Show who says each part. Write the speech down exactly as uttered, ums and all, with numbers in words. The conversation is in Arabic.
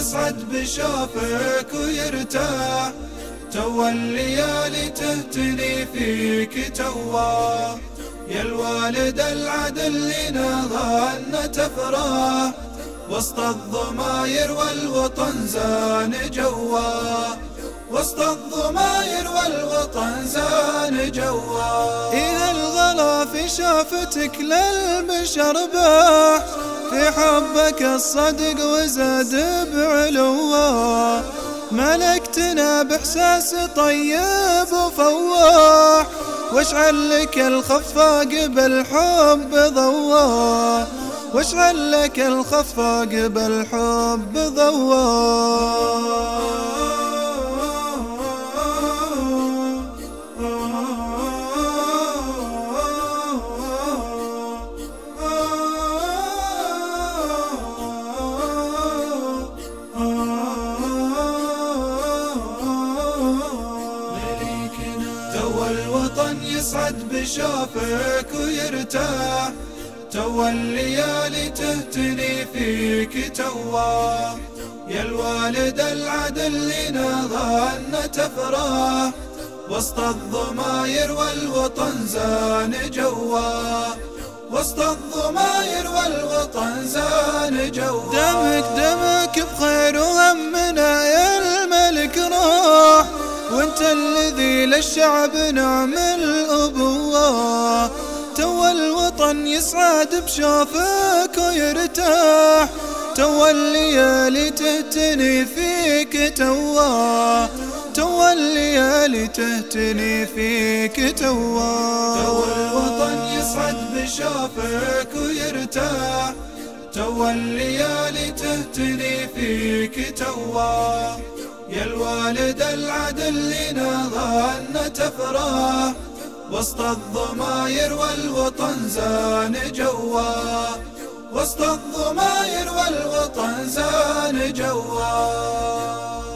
Speaker 1: يصعد بشوفك ويرتاح، تو الليالي تهتني فيك توا، يا الوالد العدل لنا ظن تفرح، وسط الضماير والوطن زان جوا، وسط الضماير والوطن زان جوا.
Speaker 2: إيه الغلا في شافتك للبشر باح، في حبك الصدق وزاد بعلوه، ملكتنا بإحساس طيب وفواح، واشعل لك الخفاق بالحب ضواه، واشعل لك الخفاق بالحب ضواه.
Speaker 1: تو الوطن يصعد بشوفك ويرتاح، تو الليالي تهتني فيك توا، يا الوالد العدل لنا ظن تفرح، وسط الضماير والوطن زان جوا، وسط الضماير والوطن زان جوا.
Speaker 2: دمك دمك بخير وهمنا يا الملك راح، وانت الذي للشعب نعم الأبوة، تو الوطن يسعد بشوفك ويرتاح، تو الليالي تهتني فيك توا، تو الليالي تهتني فيك توا.
Speaker 1: تو الوطن يصعد بشوفك ويرتاح، تو الليالي تهتني فيك توا، يا الوالد العدل لنا ظن تفرح، وسط الضماير والوطن زان جوا، وسط الضماير والوطن زان جوا.